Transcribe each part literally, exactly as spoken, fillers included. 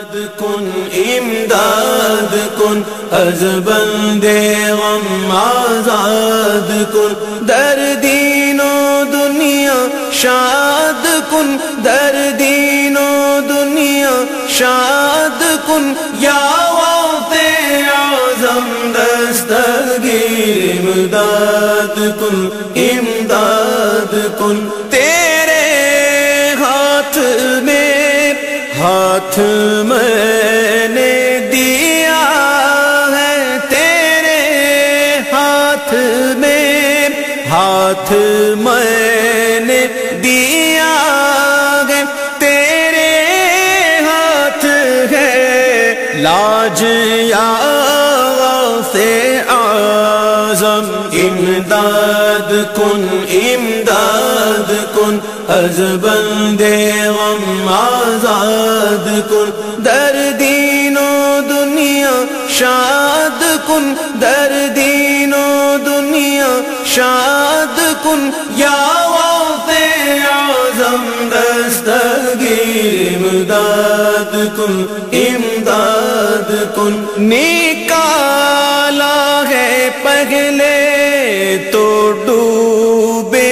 کن امداد کن از بندے غم آزاد کن، در دین و دنیا شاد کن، در دین و دنیا شاد کن، یا غوث اعظم دستگیر امداد کن امداد کن، تیرے ہاتھ میں ہاتھ میں نے دیا ہے، تیرے ہاتھ میں ہاتھ میں نے دیا ہے، تیرے ہاتھ ہے لاج یا غوث اعظم، امداد کن امداد کن از بندے غم آزاد کن، در دین و دنیا شاد کن، در دین و دنیا شاد کن، یا غوث اعظم دستگیر امداد کن امداد کن، نکالا ہے پہلے تو ڈوبے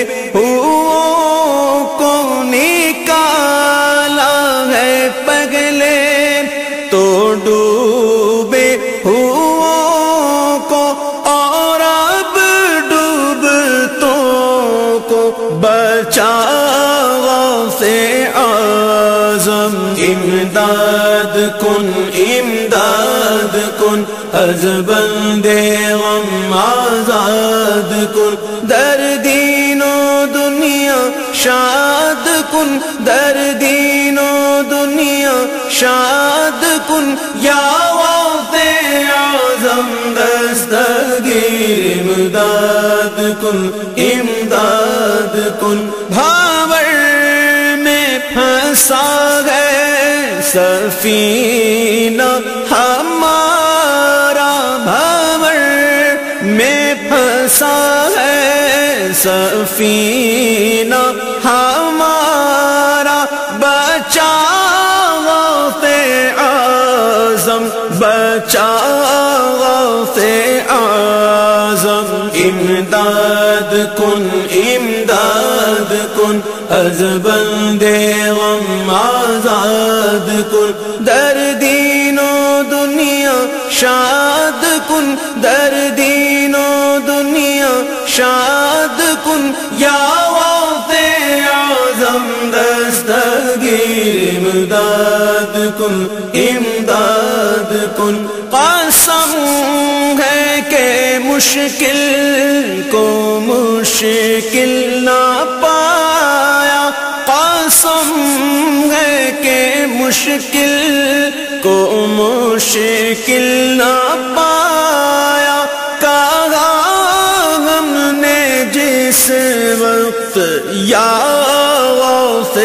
ہوں کو، نکالا ہے پہلے تو ڈوبے ہوں کو، اور اب ڈوبتوں کو بچا غوث اعظم، امداد کن امداد کن از بندے غم آزاد کن، در دین و دنیا شاد کن، در دین و دنیا شاد کن، یا غوث اعظم دستگیر امداد کن امداد کن، بھاور میں پھنسا ہے سفینہ ہمارا، بھاور میں پھنسا ہے سفینہ ہمارا، بچا غوث اعظم بچا غوث اعظم، امداد کن امداد کن از بندے غم آزاد کن، در دین و دنیا شاد کن، در دین و دنیا شاد کن، یا غوث اعظم دستگیر امداد کن امداد کن، قسم ہے کہ مشکل کو مشکل نہ پایا، قسم ہے کہ مشکل کو مشکل نہ پایا، کہا ہم نے جس وقت یا غوث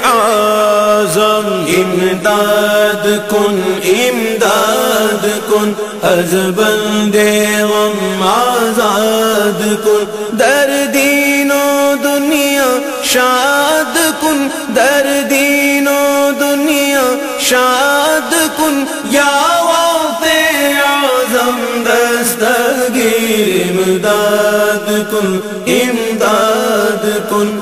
اعظم، امداد کن امداد کن از بندے غم آزاد کن، در دین و دنیا شاد کن، در دین و دنیا شاد کن، یا غوث اعظم دستگیر امداد کن امداد کن،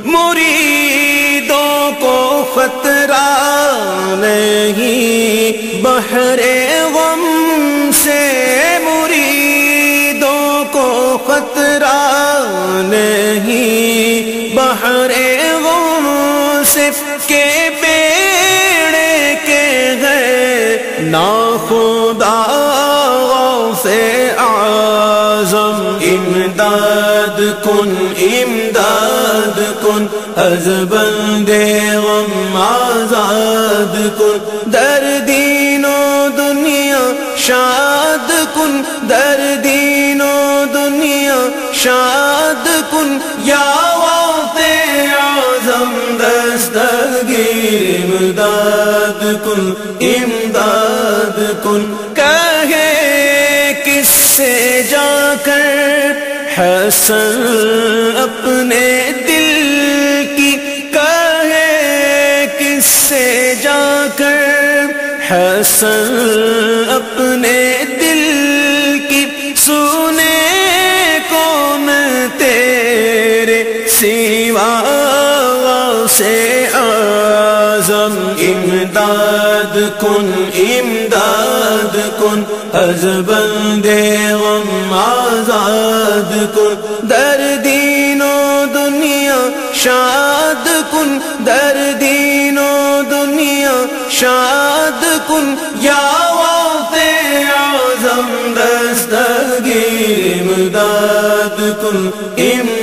مریدوں کو خطرہ نہیں بحر غم سے، مریدوں کو خطرہ نہیں بحر غم سے، کہ بیڑے کے گئے ناخدا غوث اعظم، امداد کن امداد کن از بندے غم آزاد کن، در دین و دنیا شاد کن، در دین و دنیا شاد کن، یا غوث اعظم دستگیر امداد کن امداد کن، کہے کس سے جا کر حسن اپنے دل کی، کہے کس سے جا کر حسن اپنے دل کی سنے کون تیرے سوا سے اعظم امداد کن امداد کن از بندے غم آزاد کن در دین و دنیا شاد کن در دین و دنیا شاد کن یا غوث اعظم دستگیر امداد کن